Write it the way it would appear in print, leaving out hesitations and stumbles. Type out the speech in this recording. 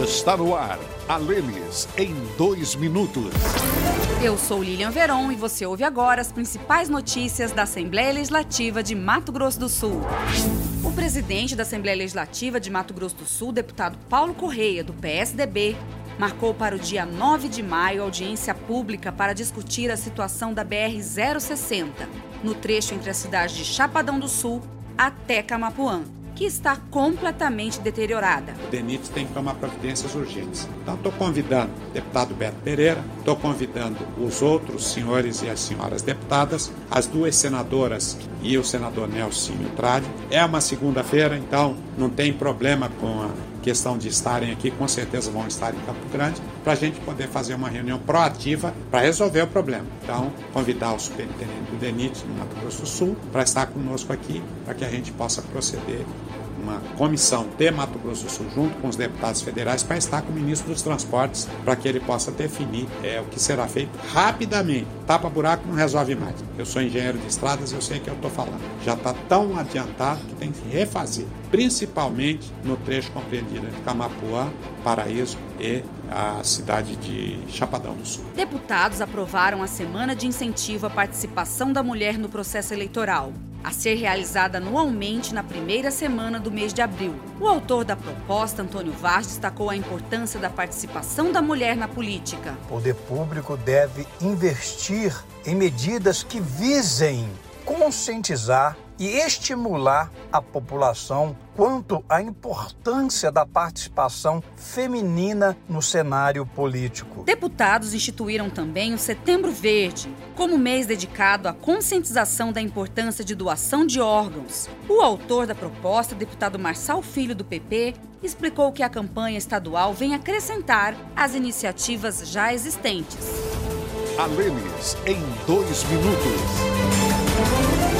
Está no ar, Alemes em 2 minutos. Eu sou Lilian Veron e você ouve agora as principais notícias da Assembleia Legislativa de Mato Grosso do Sul. O presidente da Assembleia Legislativa de Mato Grosso do Sul, deputado Paulo Correia, do PSDB, marcou para o dia 9 de maio a audiência pública para discutir a situação da BR-060, no trecho entre a cidade de Chapadão do Sul até Camapuã, que está completamente deteriorada. O DENIT tem que tomar providências urgentes. Então, estou convidando o deputado Beto Pereira, estou convidando os outros senhores e as senhoras deputadas, as duas senadoras e o senador Nelson Trade. É uma segunda-feira, então não tem problema com a questão de estarem aqui, com certeza vão estar em Campo Grande, para a gente poder fazer uma reunião proativa para resolver o problema. Então, convidar o superintendente do DENIT no Mato Grosso do Sul para estar conosco aqui, para que a gente possa proceder uma comissão de Mato Grosso do Sul, junto com os deputados federais, para estar com o ministro dos Transportes, para que ele possa definir o que será feito rapidamente. Tapa-buraco não resolve mais. Eu sou engenheiro de estradas, eu sei o que eu estou falando. Já está tão adiantado que tem que refazer, principalmente no trecho compreendido entre Camapuã, Paraíso e a cidade de Chapadão do Sul. Deputados aprovaram a Semana de Incentivo à Participação da Mulher no Processo Eleitoral, a ser realizada anualmente na primeira semana do mês de abril. O autor da proposta, Antônio Vaz, destacou a importância da participação da mulher na política. O poder público deve investir em medidas que visem conscientizar e estimular a população quanto à importância da participação feminina no cenário político. Deputados instituíram também o Setembro Verde, como mês dedicado à conscientização da importância de doação de órgãos. O autor da proposta, deputado Marçal Filho, do PP, explicou que a campanha estadual vem acrescentar as iniciativas já existentes. Alemes em 2 minutos.